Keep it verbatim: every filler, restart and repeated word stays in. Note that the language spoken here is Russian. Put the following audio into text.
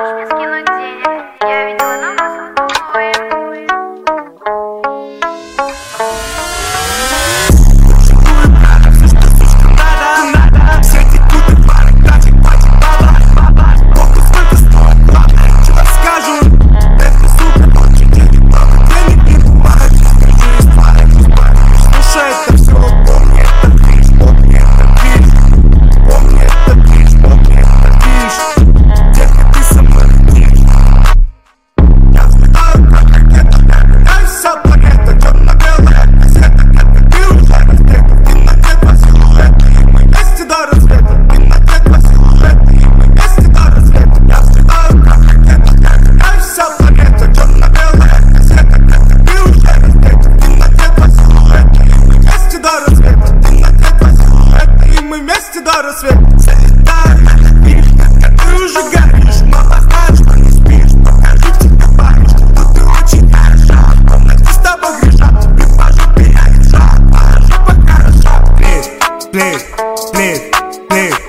можешь мне скинуть денег? Я видела на вас отбои. До рассвета залетаешь, видишь, как ты уже горишь. Мало знаешь, что не спишь. Покажу тебе парень, что ты очень хороша. Комнате с тобой грешат, тебе по жопе я лежал. По жопе хороша. Плит, плит, плит, плит.